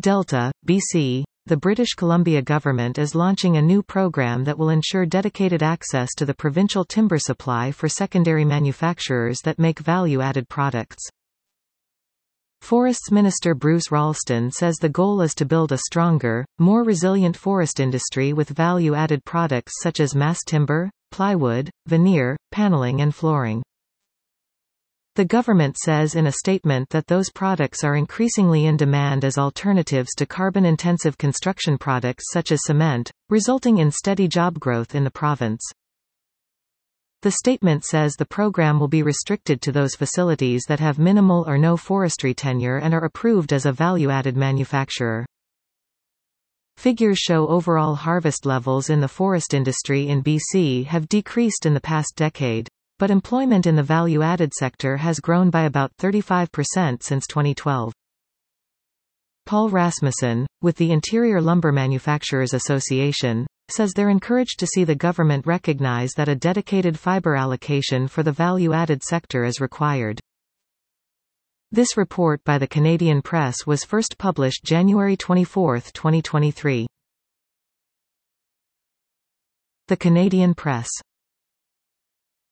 Delta, BC. The British Columbia government is launching a new program that will ensure dedicated access to the provincial timber supply for secondary manufacturers that make value-added products. Forests Minister Bruce Ralston says the goal is to build a stronger, more resilient forest industry with value-added products such as mass timber, plywood, veneer, paneling and flooring. The government says in a statement that those products are increasingly in demand as alternatives to carbon-intensive construction products such as cement, resulting in steady job growth in the province. The statement says the program will be restricted to those facilities that have minimal or no forestry tenure and are approved as a value-added manufacturer. Figures show overall harvest levels in the forest industry in BC have decreased in the past decade, but employment in the value-added sector has grown by about 35% since 2012. Paul Rasmussen, with the Interior Lumber Manufacturers Association, says they're encouraged to see the government recognize that a dedicated fiber allocation for the value-added sector is required. This report by the Canadian Press was first published January 24, 2023. The Canadian Press.